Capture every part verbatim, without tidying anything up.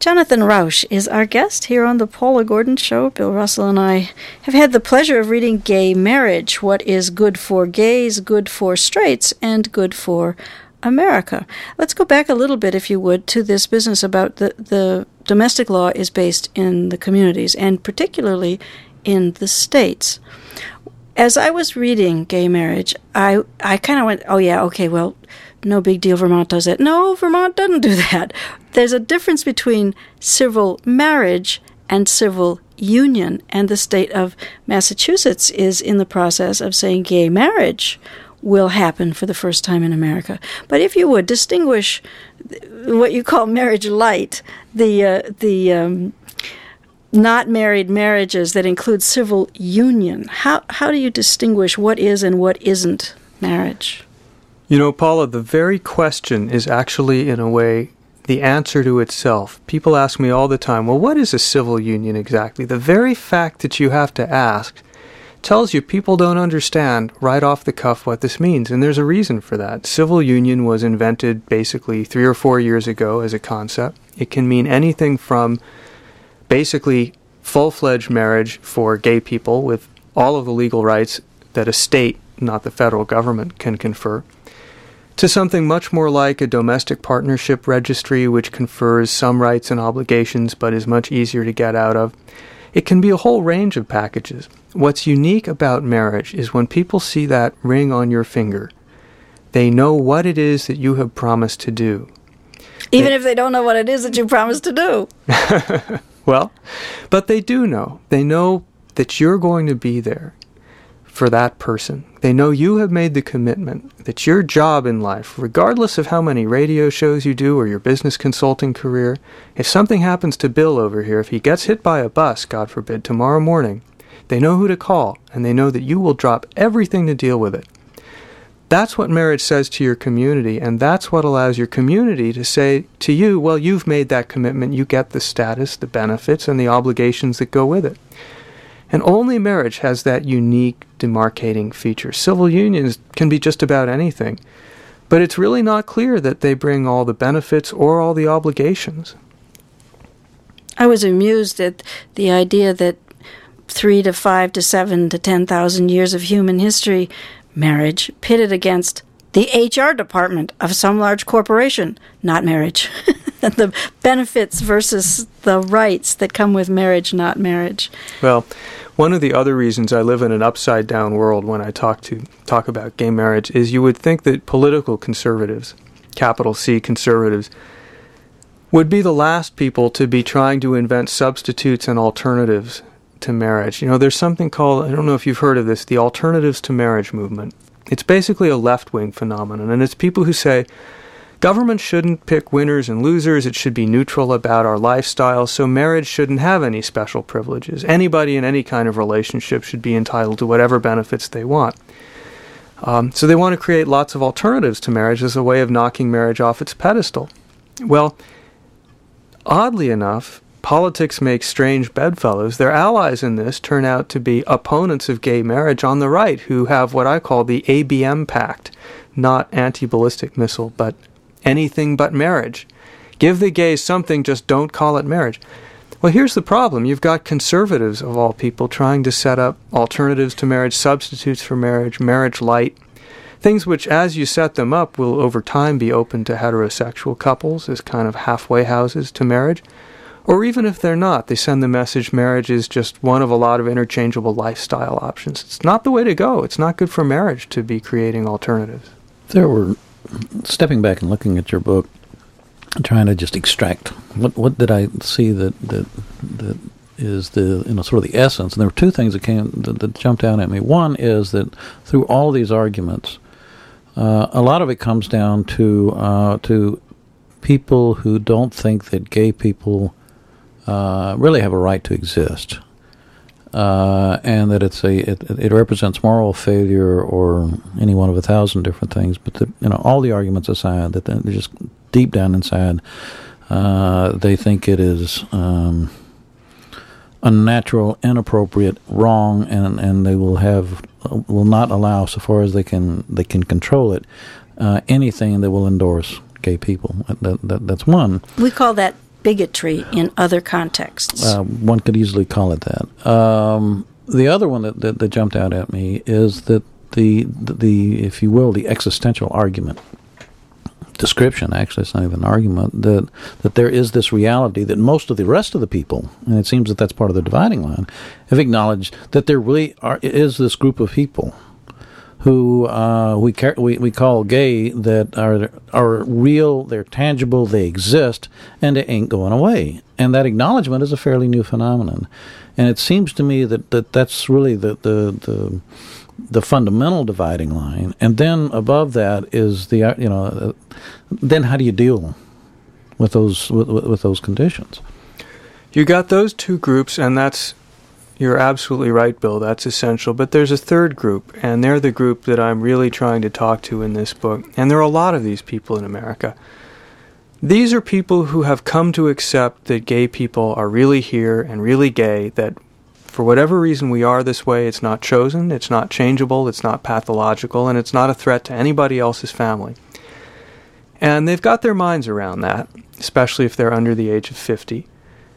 Jonathan Rauch is our guest here on the Paula Gordon Show. Bill Russell and I have had the pleasure of reading Gay Marriage, What is Good for Gays, Good for Straights, and Good for America. Let's go back a little bit, if you would, to this business about the, the domestic law is based in the communities, and particularly in the states. As I was reading Gay Marriage, I, I kind of went, oh yeah, okay, well, no big deal, Vermont does it. No, Vermont doesn't do that. There's a difference between civil marriage and civil union, and the state of Massachusetts is in the process of saying gay marriage will happen for the first time in America. But if you would distinguish what you call marriage light, the uh, the um, not married marriages that include civil union, how how do you distinguish what is and what isn't marriage? You know, Paula, the very question is actually, in a way, the answer to itself. People ask me all the time, well, what is a civil union exactly? The very fact that you have to ask tells you people don't understand right off the cuff what this means, and there's a reason for that. Civil union was invented basically three or four years ago as a concept. It can mean anything from basically full-fledged marriage for gay people with all of the legal rights that a state, not the federal government, can confer, to something much more like a domestic partnership registry, which confers some rights and obligations but is much easier to get out of. It can be a whole range of packages. What's unique about marriage is when people see that ring on your finger, they know what it is that you have promised to do. Even they, if they don't know what it is that you promised to do. Well, but they do know. They know that you're going to be there for that person. They know you have made the commitment that your job in life, regardless of how many radio shows you do or your business consulting career, if something happens to Bill over here, if he gets hit by a bus, God forbid, tomorrow morning, they know who to call, and they know that you will drop everything to deal with it. That's what marriage says to your community, and that's what allows your community to say to you, well, you've made that commitment, you get the status, the benefits, and the obligations that go with it. And only marriage has that unique demarcating feature. Civil unions can be just about anything, but it's really not clear that they bring all the benefits or all the obligations. I was amused at the idea that three to five to seven to ten thousand years of human history, marriage pitted against the H R department of some large corporation, not marriage. The benefits versus the rights that come with marriage, not marriage. Well, one of the other reasons I live in an upside-down world when I talk to talk about gay marriage is you would think that political conservatives, capital C conservatives, would be the last people to be trying to invent substitutes and alternatives to marriage. You know, there's something called, I don't know if you've heard of this, the Alternatives to Marriage movement. It's basically a left-wing phenomenon, and it's people who say, government shouldn't pick winners and losers, it should be neutral about our lifestyle, so marriage shouldn't have any special privileges. Anybody in any kind of relationship should be entitled to whatever benefits they want. Um, so they want to create lots of alternatives to marriage as a way of knocking marriage off its pedestal. Well, oddly enough, politics makes strange bedfellows. Their allies in this turn out to be opponents of gay marriage on the right, who have what I call the A B M Pact, not anti-ballistic missile, but anything but marriage. Give the gays something, just don't call it marriage. Well, here's the problem. You've got conservatives, of all people, trying to set up alternatives to marriage, substitutes for marriage, marriage light, things which, as you set them up, will over time be open to heterosexual couples as kind of halfway houses to marriage. Or even if they're not, they send the message marriage is just one of a lot of interchangeable lifestyle options. It's not the way to go. It's not good for marriage to be creating alternatives. There were, stepping back and looking at your book, trying to just extract what what did I see that that that is the you know sort of the essence. And there were two things that came that, that jumped out at me. One is that through all these arguments, uh, a lot of it comes down to uh, to people who don't think that gay people uh, really have a right to exist. Uh, and that it's a it, it represents moral failure or any one of a thousand different things, but that, you know, all the arguments aside, that they're just deep down inside, uh, they think it is um, unnatural, inappropriate, wrong, and, and they will have will not allow, so far as they can they can control it, uh, anything that will endorse gay people. That, that that's one. We call that bigotry in other contexts. Uh, one could easily call it that. Um, the other one that, that, that jumped out at me is that the, the, the, if you will, the existential argument. Description, actually, it's not even an argument, that that there is this reality that most of the rest of the people, and it seems that that's part of the dividing line, have acknowledged that there really are, is this group of people who uh, we, car- we we call gay that are are real, they're tangible, they exist, and they ain't going away. And that acknowledgement is a fairly new phenomenon. And it seems to me that, that that's really the the, the the fundamental dividing line, and then above that is the you know, uh, then how do you deal with those with, with those conditions? You got those two groups, and that's you're absolutely right, Bill. That's essential. But there's a third group, and they're the group that I'm really trying to talk to in this book. And there are a lot of these people in America. These are people who have come to accept that gay people are really here and really gay. That for whatever reason we are this way, it's not chosen, it's not changeable, it's not pathological, and it's not a threat to anybody else's family. And they've got their minds around that, especially if they're under the age of fifty.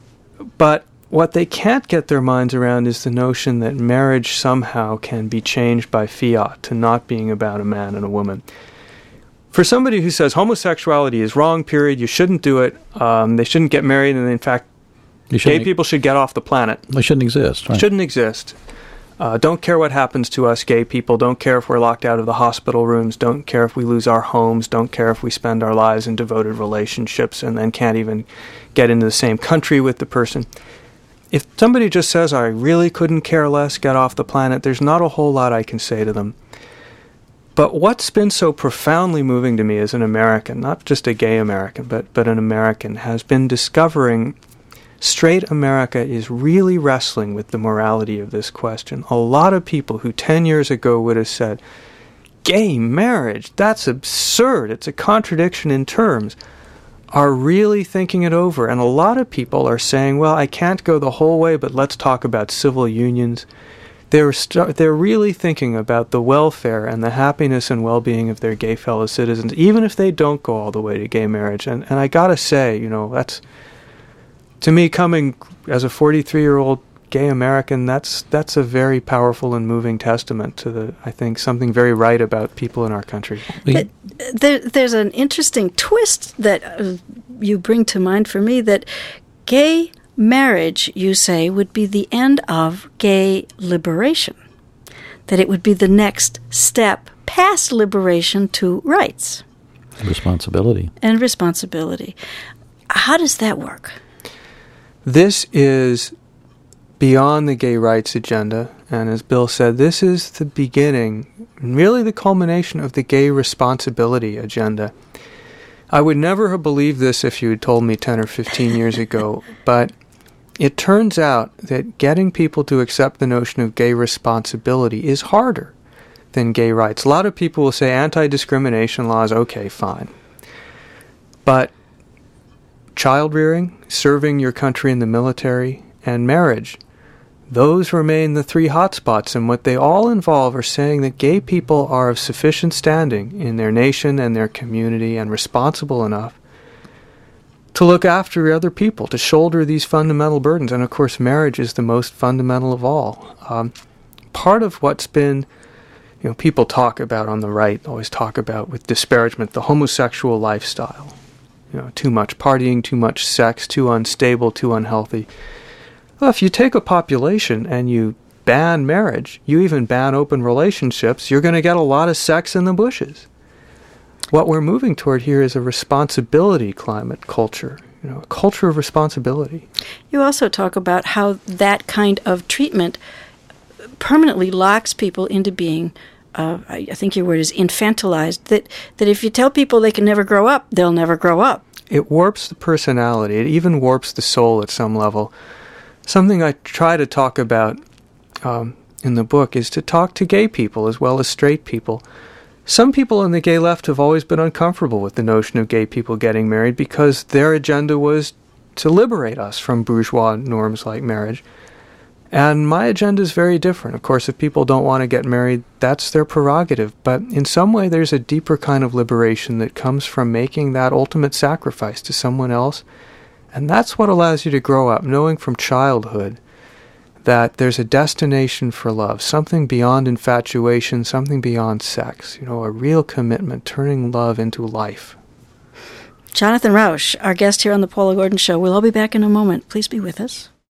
But what they can't get their minds around is the notion that marriage somehow can be changed by fiat to not being about a man and a woman. For somebody who says homosexuality is wrong, period, you shouldn't do it, um, they shouldn't get married, and in fact, gay people should get off the planet. They shouldn't exist, right? Shouldn't exist. Uh, don't care what happens to us gay people. Don't care if we're locked out of the hospital rooms. Don't care if we lose our homes. Don't care if we spend our lives in devoted relationships and then can't even get into the same country with the person. If somebody just says, I really couldn't care less, get off the planet, there's not a whole lot I can say to them. But what's been so profoundly moving to me as an American, not just a gay American, but, but an American, has been discovering straight America is really wrestling with the morality of this question. A lot of people who ten years ago would have said, gay marriage, that's absurd, it's a contradiction in terms, are really thinking it over. And a lot of people are saying, well, I can't go the whole way, but let's talk about civil unions. They're, st- they're really thinking about the welfare and the happiness and well-being of their gay fellow citizens, even if they don't go all the way to gay marriage. And, and I gotta say, you know, that's, to me, coming as a forty-three-year-old gay American, that's that's a very powerful and moving testament to the, I think, something very right about people in our country. But there, there's an interesting twist that uh, you bring to mind for me, that gay marriage, you say, would be the end of gay liberation, that it would be the next step past liberation to rights. Responsibility. And responsibility. How does that work? This is beyond the gay rights agenda, and as Bill said, this is the beginning, really the culmination of the gay responsibility agenda. I would never have believed this if you had told me ten or fifteen years ago, but it turns out that getting people to accept the notion of gay responsibility is harder than gay rights. A lot of people will say anti-discrimination laws, okay, fine. But child rearing, serving your country in the military, and marriage, those remain the three hotspots, and what they all involve are saying that gay people are of sufficient standing in their nation and their community and responsible enough to look after other people, to shoulder these fundamental burdens. And of course, marriage is the most fundamental of all. Um, part of what's been, you know, people talk about on the right, always talk about with disparagement, the homosexual lifestyle. You know, too much partying, too much sex, too unstable, too unhealthy. Well, if you take a population and you ban marriage, you even ban open relationships, you're going to get a lot of sex in the bushes. What we're moving toward here is a responsibility climate culture, you know, a culture of responsibility. You also talk about how that kind of treatment permanently locks people into being Uh, I, I think your word is infantilized, that, that if you tell people they can never grow up, they'll never grow up. It warps the personality. It even warps the soul at some level. Something I try to talk about um, in the book is to talk to gay people as well as straight people. Some people in the gay left have always been uncomfortable with the notion of gay people getting married because their agenda was to liberate us from bourgeois norms like marriage. And my agenda is very different. Of course, if people don't want to get married, that's their prerogative. But in some way, there's a deeper kind of liberation that comes from making that ultimate sacrifice to someone else And that's what allows you to grow up, knowing from childhood that there's a destination for love, something beyond infatuation, something beyond sex, you know, a real commitment, turning love into life. Jonathan Rauch, our guest here on the Paula Gordon Show. We'll all be back in a moment. Please be with us.